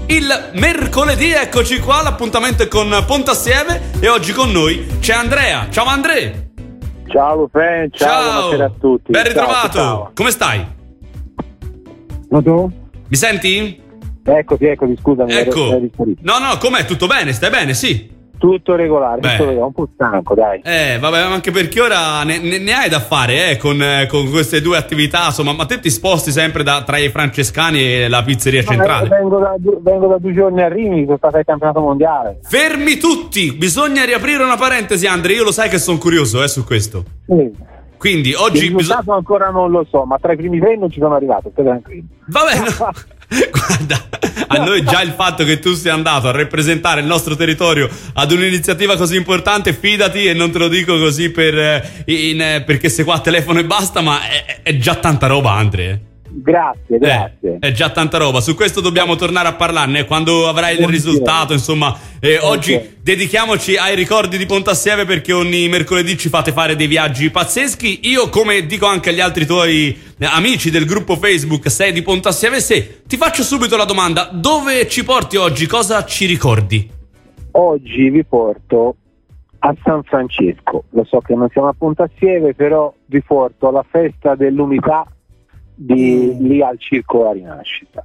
il mercoledì, eccoci qua, l'appuntamento è con Pontassieve e oggi con noi c'è Andrea. Ciao Andrea. Ciao Lufen, ciao, buonasera a tutti. Ben ritrovato. Ciao. Come stai? Ma tu? Mi senti? Eccoti, scusami. Ecco. No, com'è? Tutto bene? Stai bene? Sì. Tutto regolare, tutto regolare, un po' stanco, dai. Vabbè, anche perché ora ne hai da fare, con queste due attività, insomma, ma te ti sposti sempre tra i francescani e la pizzeria centrale? Vengo da 2 giorni a Rimini, sono stato al campionato mondiale. Fermi tutti! Bisogna riaprire una parentesi, Andrea, io lo sai che sono curioso, su questo. Sì. Quindi oggi il risultato ancora non lo so, ma tra i primi 3 non ci sono arrivato, stai tranquillo. Vabbè, no. Guarda, a noi già il fatto che tu sia andato a rappresentare il nostro territorio ad un'iniziativa così importante, fidati, e non te lo dico così perché sei qua a telefono e basta, ma è già tanta roba, Andrea. Grazie. È già tanta roba, su questo dobbiamo tornare a parlarne quando avrai il risultato, insomma. Oggi dedichiamoci ai ricordi di Pontassieve, perché ogni mercoledì ci fate fare dei viaggi pazzeschi. Io, come dico anche agli altri tuoi amici del gruppo Facebook Sei di Pontassieve, ti faccio subito la domanda: dove ci porti oggi? Cosa ci ricordi? Oggi vi porto a San Francesco. Lo so che non siamo a Pontassieve, però vi porto alla festa dell'unità lì al Circo La Rinascita.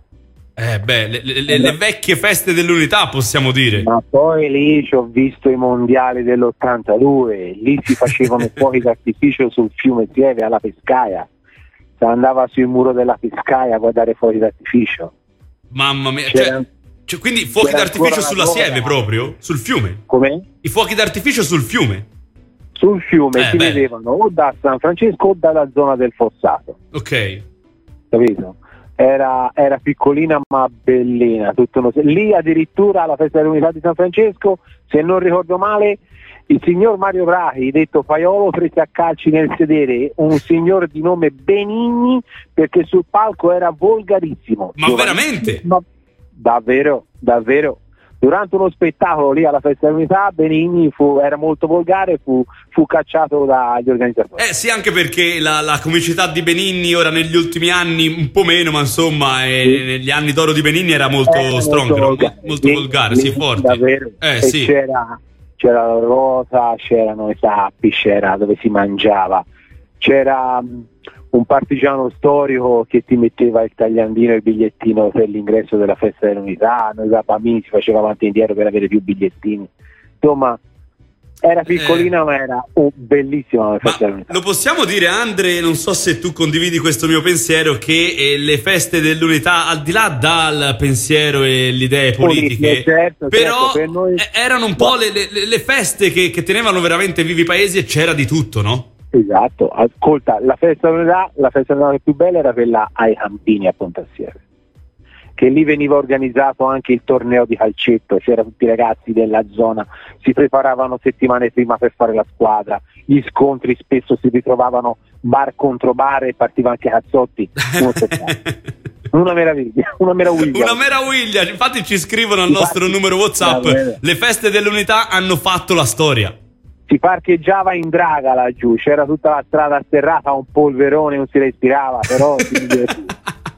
Le vecchie feste dell'unità, possiamo dire. Ma poi lì ci ho visto i mondiali dell'82, lì si facevano fuochi d'artificio sul fiume Pieve alla Pescaia, si andava sul muro della Pescaia a guardare fuochi d'artificio. Mamma mia, cioè, quindi fuochi d'artificio sulla Sieve proprio? Sul fiume? Come? I fuochi d'artificio sul fiume? Sul fiume si vedevano o da San Francesco o dalla zona del Fossato. Ok. Capito? Era piccolina ma bellina, lì addirittura alla festa dell'unità di San Francesco, se non ricordo male, il signor Mario Brachi, detto Paiolo, prese a calci nel sedere un signor di nome Benigni, perché sul palco era volgarissimo. Ma veramente? Davvero. Durante uno spettacolo lì alla festa dell'unità, Benigni era molto volgare e fu cacciato dagli organizzatori. Sì, anche perché la comicità di Benigni ora negli ultimi anni un po' meno, ma insomma negli anni d'oro di Benigni era molto strong, molto volgare, sì, forte. Davvero. Sì. C'era la rosa, c'erano i tappi, c'era dove si mangiava, c'era un partigiano storico che ti metteva il tagliandino e il bigliettino per l'ingresso della festa dell'unità. Noi da bambini si faceva avanti e indietro per avere più bigliettini. Insomma, era piccolina ma era bellissima la festa dell'unità. Lo possiamo dire, Andre, non so se tu condividi questo mio pensiero, che le feste dell'unità, al di là dal pensiero e le idee politiche, però per noi erano un po' le feste che tenevano veramente vivi i paesi, e c'era di tutto, no? Esatto, ascolta, la festa dell'unità più bella era quella ai Campini a Pontassieve, che lì veniva organizzato anche il torneo di calcetto, c'erano tutti i ragazzi della zona, si preparavano settimane prima per fare la squadra, gli scontri spesso si ritrovavano bar contro bar e partivano anche cazzotti. Una meraviglia. Una meraviglia, infatti ci scrivono al nostro numero WhatsApp: le feste dell'unità hanno fatto la storia. Si parcheggiava in draga laggiù, c'era tutta la strada sterrata, un polverone, non si respirava, però si divertiva.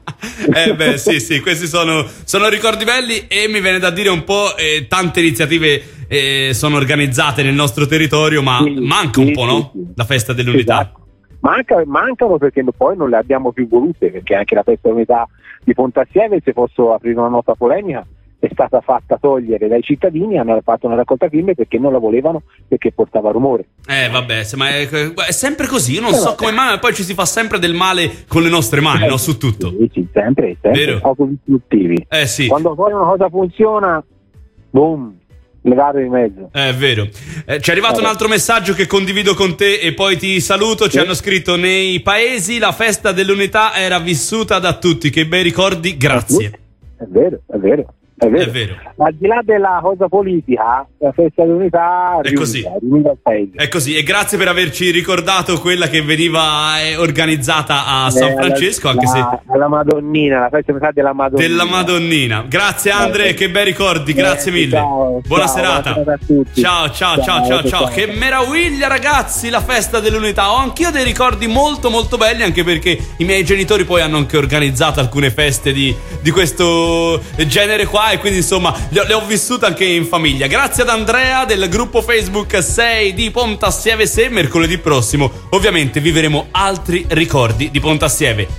Sì, questi sono ricordi belli, e mi viene da dire un po' tante iniziative sono organizzate nel nostro territorio, ma manca un po', no? La festa dell'unità. Esatto. Mancano perché poi non le abbiamo più volute, perché anche la festa dell'unità di Pontassieve, se posso aprire una nota polemica, è stata fatta togliere dai cittadini, hanno fatto una raccolta firme perché non la volevano, perché portava rumore. Vabbè, ma è sempre così, io non so come mai, ma poi ci si fa sempre del male con le nostre mani, no? Su tutto. Sì, sempre autodistruttivi. Sì. Quando poi una cosa funziona, boom, levato di mezzo. È vero. Ci è arrivato un altro messaggio che condivido con te e poi ti saluto. Ci hanno scritto: nei paesi la festa dell'unità era vissuta da tutti, che bei ricordi, grazie. È vero. È vero. Al di là della cosa politica, la festa dell'unità riunita al paese. È così, e grazie per averci ricordato quella che veniva organizzata a San Francesco, anche se alla Madonnina, la festa dell'unità della Madonnina. Grazie Andre, che bei ricordi, grazie mille. Buona serata. A tutti. Ciao. Che meraviglia, ragazzi, la festa dell'unità. Ho anch'io dei ricordi molto molto belli, anche perché i miei genitori poi hanno anche organizzato alcune feste di questo genere qua. fa, e quindi insomma le ho vissute anche in famiglia. Grazie ad Andrea del gruppo Facebook 6 di Pontassieve. Se mercoledì prossimo ovviamente vivremo altri ricordi di Pontassieve.